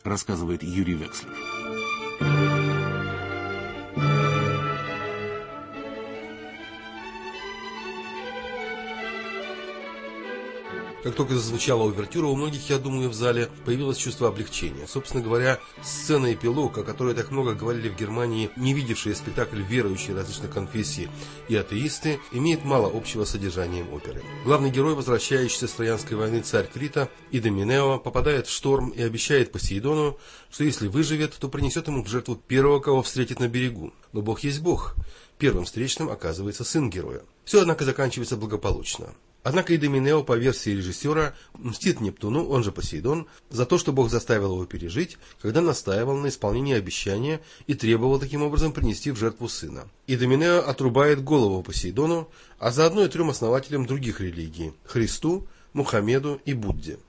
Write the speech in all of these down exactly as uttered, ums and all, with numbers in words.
рассказывает Юрий Векслер. Как только зазвучала увертюра, у многих, я думаю, в зале появилось чувство облегчения. Собственно говоря, сцена эпилог, о которой так много говорили в Германии, не видевшие спектакль верующие различных конфессий и атеисты, имеет мало общего с содержанием оперы. Главный герой, возвращающийся с Троянской войны, царь Крита, Идоминео, попадает в шторм и обещает Посейдону, что если выживет, то принесет ему в жертву первого, кого встретит на берегу. Но Бог есть Бог. Первым встречным оказывается сын героя. Все, однако, заканчивается благополучно. Однако Идоминео, по версии режиссера, мстит Нептуну, он же Посейдон, за то, что Бог заставил его пережить, когда настаивал на исполнении обещания и требовал таким образом принести в жертву сына. Идоминео отрубает голову Посейдону, а заодно и трем основателям других религий – Христу, Мухаммеду и Будде.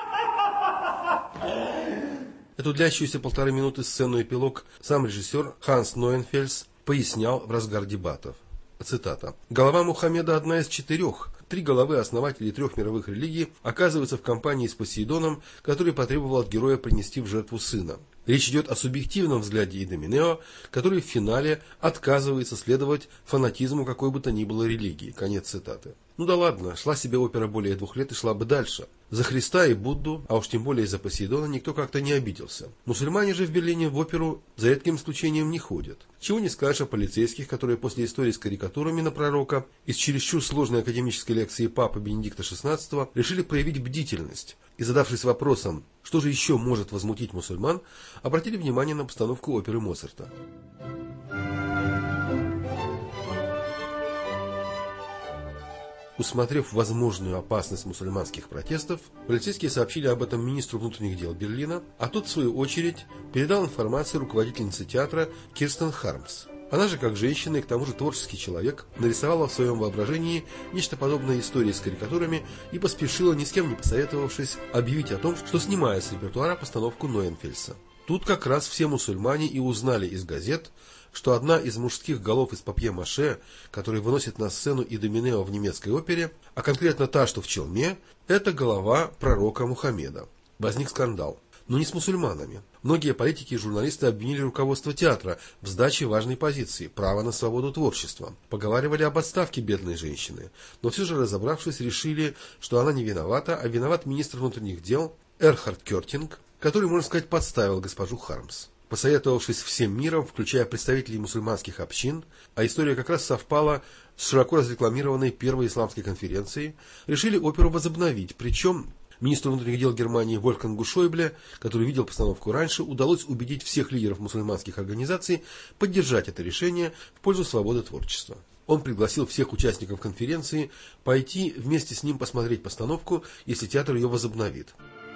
Эту длящуюся полторы минуты сцену эпилог сам режиссер Ханс Нойенфельс пояснял в разгар дебатов. Цитата. «Голова Мухаммеда одна из четырех. Три головы основателей трех мировых религий оказываются в компании с Посейдоном, который потребовал от героя принести в жертву сына. Речь идет о субъективном взгляде Идоминео, который в финале отказывается следовать фанатизму какой бы то ни было религии». Конец цитаты. Ну да ладно, шла себе опера более двух лет и шла бы дальше. За Христа и Будду, а уж тем более за Посейдона, никто как-то не обиделся. Мусульмане же в Берлине в оперу за редким исключением не ходят. Чего не скажешь о полицейских, которые после истории с карикатурами на пророка из чересчур сложной академической лекции папы Бенедикта шестнадцатого решили проявить бдительность и, задавшись вопросом, что же еще может возмутить мусульман, обратили внимание на постановку оперы Моцарта. Усмотрев возможную опасность мусульманских протестов, полицейские сообщили об этом министру внутренних дел Берлина, а тот, в свою очередь, передал информацию руководительнице театра Кирстен Хармс. Она же, как женщина и к тому же творческий человек, нарисовала в своем воображении нечто подобное истории с карикатурами и поспешила, ни с кем не посоветовавшись, объявить о том, что снимает с репертуара постановку Нойенфельса. Тут как раз все мусульмане и узнали из газет, что одна из мужских голов из папье-маше, которые выносят на сцену Идоминео в немецкой опере, а конкретно та, что в челме, это голова пророка Мухаммеда. Возник скандал. Но не с мусульманами. Многие политики и журналисты обвинили руководство театра в сдаче важной позиции – право на свободу творчества. Поговаривали об отставке бедной женщины, но все же, разобравшись, решили, что она не виновата, а виноват министр внутренних дел Эрхард Кертинг, который, можно сказать, подставил госпожу Хармс. Посоветовавшись всем миром, включая представителей мусульманских общин, а история как раз совпала с широко разрекламированной первой исламской конференцией, решили оперу возобновить. Причем министру внутренних дел Германии Вольфгангу Шойбле, который видел постановку раньше, удалось убедить всех лидеров мусульманских организаций поддержать это решение в пользу свободы творчества. Он пригласил всех участников конференции пойти вместе с ним посмотреть постановку, если театр ее возобновит.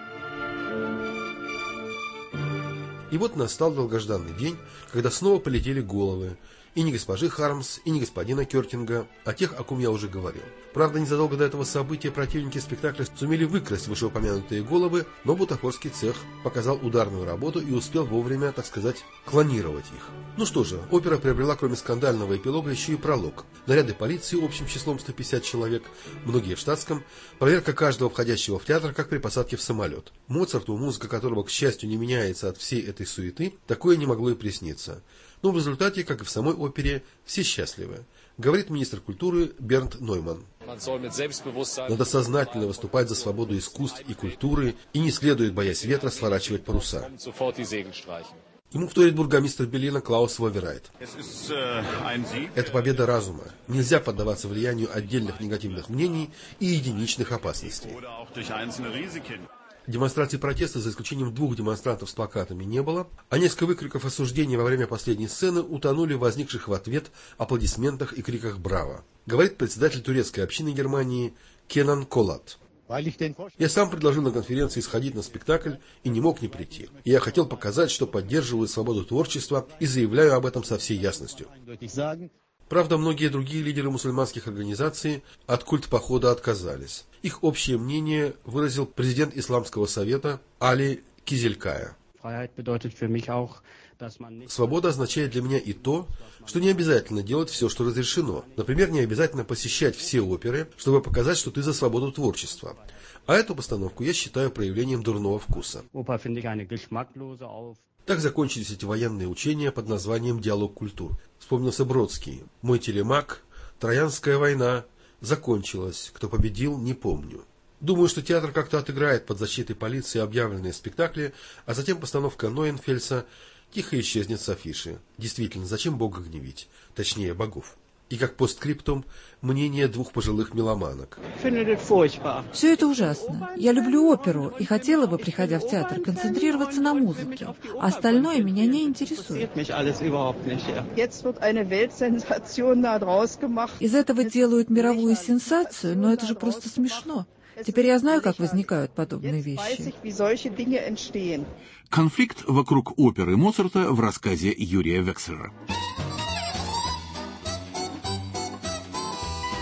И вот настал долгожданный день, когда снова полетели головы. И не госпожи Хармс, и не господина Кертинга, а тех, о ком я уже говорил. Правда, незадолго до этого события противники спектакля сумели выкрасть вышеупомянутые головы, но бутафорский цех показал ударную работу и успел вовремя, так сказать, клонировать их. Ну что же, опера приобрела кроме скандального эпилога еще и пролог. Наряды полиции общим числом сто пятьдесят человек, многие в штатском, проверка каждого входящего в театр, как при посадке в самолет. Моцарту, музыка которого, к счастью, не меняется от всей этой суеты, такое не могло и присниться. Но в результате, как и в самой опере, все счастливы, говорит министр культуры Бернд Нойман. Надо сознательно выступать за свободу искусств и культуры, и не следует, боясь ветра, сворачивать паруса. Ему вторит бургомистр Берлина Клаус Воверайт. Это победа разума. Нельзя поддаваться влиянию отдельных негативных мнений и единичных опасностей. Демонстраций протеста, за исключением двух демонстрантов с плакатами, не было, а несколько выкриков осуждения во время последней сцены утонули в возникших в ответ аплодисментах и криках «Браво!», говорит председатель турецкой общины Германии Кенан Колат. Я сам предложил на конференции сходить на спектакль и не мог не прийти. И я хотел показать, что поддерживаю свободу творчества и заявляю об этом со всей ясностью. Правда, многие другие лидеры мусульманских организаций от культпохода отказались. Их общее мнение выразил президент Исламского совета Али Кизелькая. Свобода означает для меня и то, что не обязательно делать все, что разрешено. Например, не обязательно посещать все оперы, чтобы показать, что ты за свободу творчества. А эту постановку я считаю проявлением дурного вкуса. Так закончились эти военные учения под названием «Диалог культур». Вспомнился Бродский. «Мой телемак», «Троянская война», закончилась. Кто победил, не помню. Думаю, что театр как-то отыграет под защитой полиции объявленные спектакли, а затем постановка Нойенфельса тихо исчезнет с афиши. Действительно, зачем Бога гневить? Точнее, богов. И как постскриптум, мнение двух пожилых меломанок. Все это ужасно. Я люблю оперу и хотела бы, приходя в театр, концентрироваться на музыке. А остальное меня не интересует. Из этого делают мировую сенсацию, но это же просто смешно. Теперь я знаю, как возникают подобные вещи. Конфликт вокруг оперы Моцарта в рассказе Юрия Векслера.